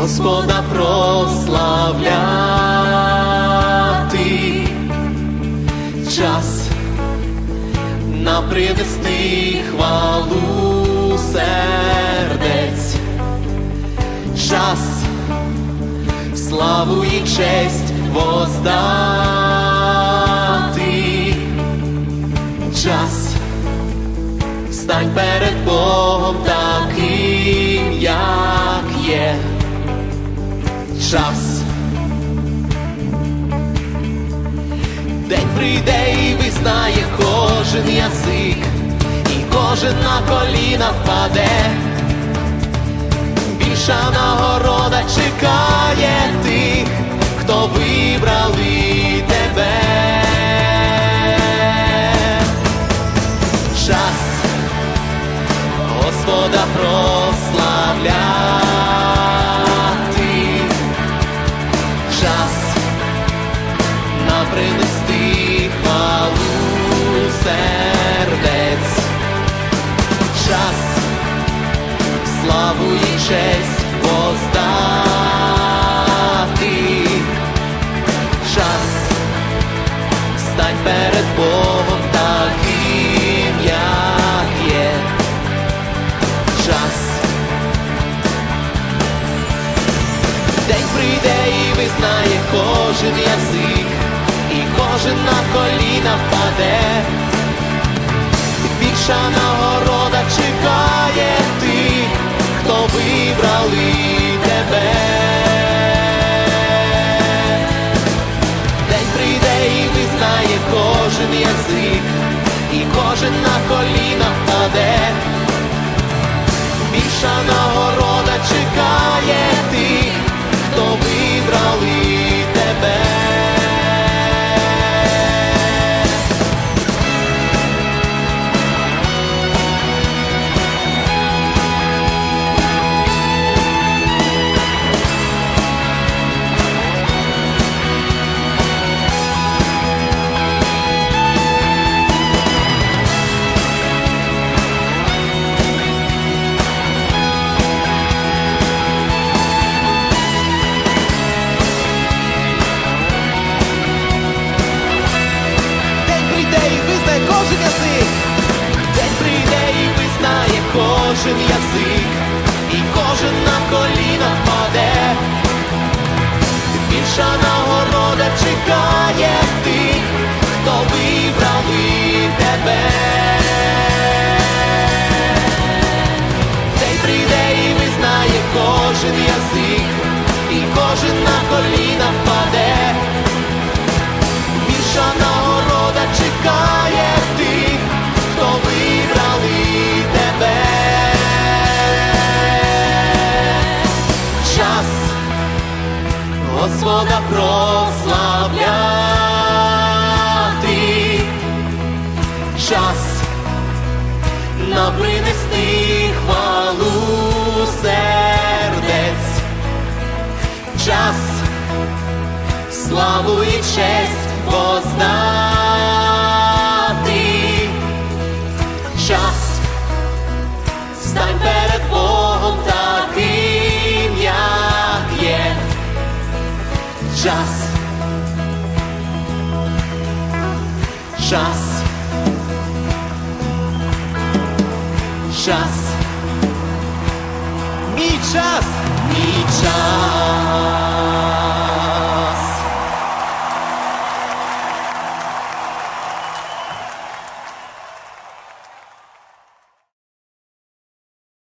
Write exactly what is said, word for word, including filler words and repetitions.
Господа прославляти, час нам принести хвалу сердець, час славу і честь воздати, час стань перед Богом таким, як є. Час. День прийде і визнає кожен язик, і кожен на коліна впаде. Більша нагорода чекає тих, хто вибрали тебе. Час Господа прославляти, час нам принести хвалу сердець, час славу і честь воздати, час стань перед Богом таким, як є. Час. День прийде і визнає кожен язик, і кожен на коліна впаде. Більша нагорода чекає тих, хто вибрали тебе. День прийде і визнає кожен язик, і кожен на коліна впаде. Більша нагорода чекає тих, хто вибрали тебе. Кожен язик, і кожен на коліна впаде. Більша нагорода чекає тих, хто вибрали тебе. День прийде і визнає кожен язик, і кожен на коліна впаде. Більша нагорода чекає тих, хто вибрали тебе. Час Господа прославляти, час нам принести хвалу сердець, час славу і честь воздати, час стань перед Богом таким, як є. Час. Час. Час. Мій час. Мій час.